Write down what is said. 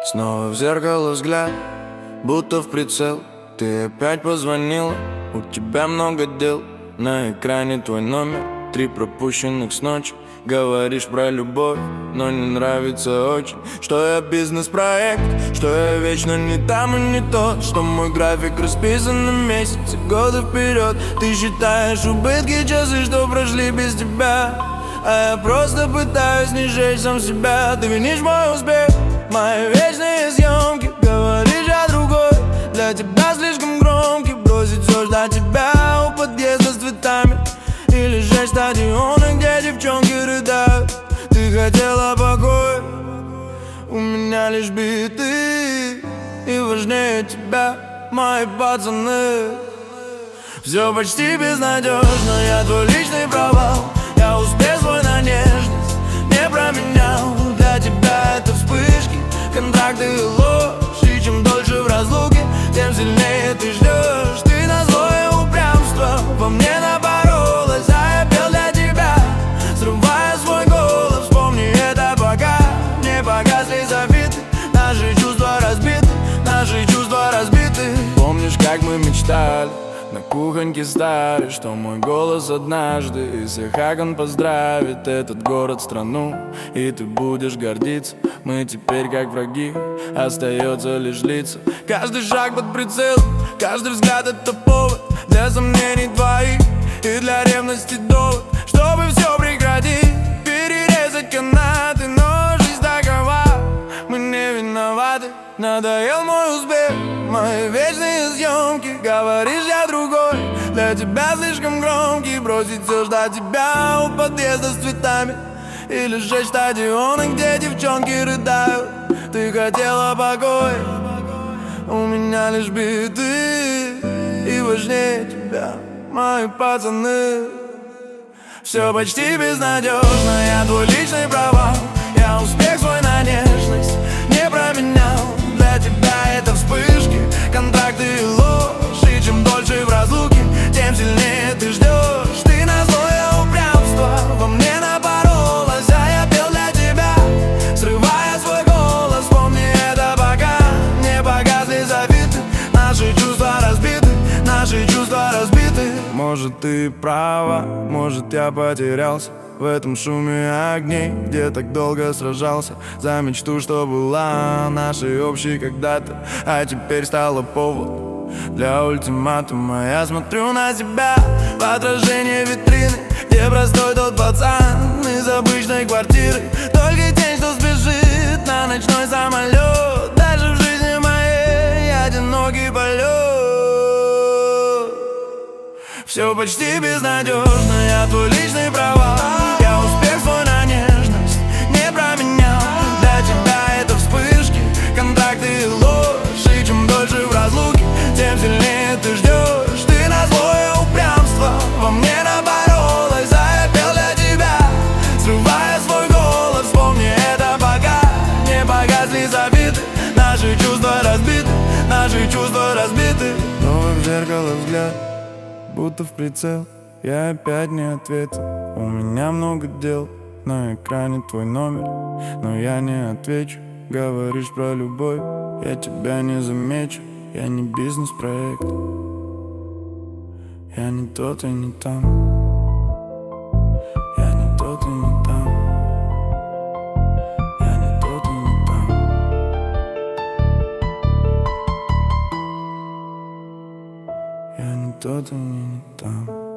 Снова в зеркало взгляд, будто в прицел. Ты опять позвонила, у тебя много дел. На экране твой номер, 3 пропущенных с ночи. Говоришь про любовь, но не нравится очень, что я бизнес-проект, что я вечно не там и не тот, что мой график расписан на месяцы, годы вперед. Ты считаешь убытки, часы, что прошли без тебя, а я просто пытаюсь не жечь сам себя. Ты винишь мой успех, мои вечные съемки, говоришь о другой. Для тебя слишком громкий, бросить все, ждать тебя у подъезда с цветами, или жечь стадионы, где девчонки рыдают. Ты хотела покоя, у меня лишь биты, и важнее тебя мои пацаны. Все почти безнадежно, я твой личный провал. Я успех свой на нежность не променял. Для тебя это вспышки, контракты и ложь. И чем дольше в разлуке, тем сильнее ты ждешь. Ты на злое упрямство во мне напоролась, а я пел для тебя, срывая свой голос. Вспомни это, пока не погасли зафиты. Наши чувства разбиты, наши чувства разбиты. Помнишь, как мы мечтали на кухоньке старой, что мой голос однажды из всех окон поздравит этот город, страну, и ты будешь гордиться. Мы теперь как враги, остается лишь лица. Каждый шаг под прицелом, каждый взгляд это повод для сомнений твоих и для ревности довод, чтобы все прекратить, перерезать канаты. Но жизнь такова, мы не виноваты. Надоел мой успех, мои вечные съемки. Говоришь, я другой, для тебя слишком громкий. Бросить все, ждать тебя у подъезда с цветами, или жечь стадионы, где девчонки рыдают. Ты хотела покой, у меня лишь биты, и важнее тебя мои пацаны. Все почти безнадежно, я твой личный провал. Я успех свой на нежность не променял. Для тебя это вспышки, контракты и ложь. И чем дольше в разлуке, тем сильнее ты ждешь. Ты на злое упрямство во мне напоролась, а я пел для тебя, срывая свой голос. Помни это, пока не погасли зафиты. Наши чувства разбиты, наши чувства разбиты. Может, ты права, может, я потерялся в этом шуме огней, где так долго сражался за мечту, что была нашей общей когда-то, а теперь стала повод для ультиматума. Я смотрю на себя в отражение витрины, где простой тот пацан из обычной квартиры. Только тень, что спешит на ночной самолет. Даже в жизни моей одинокий полет. Все почти безнадежно, я твой личный провал. Я успех свой на нежность не променял. Для тебя это вспышки, контракты и ложь. И чем дольше в разлуке, тем сильнее ты ждешь. Ты на злое упрямство во мне напоролась, а я пел для тебя, срывая свой голос. Вспомни это, пока не погасли зафиты. Наши чувства разбиты, наши чувства разбиты. Снова в зеркало взгляд, будто в прицел. Я опять не ответил, у меня много дел. На экране твой номер, но я не отвечу. Говоришь про любовь, я тебя не замечу. Я не бизнес-проект, я не тот и не там. Я не тот и не там. Я не тот и не там. Я не тот и не там.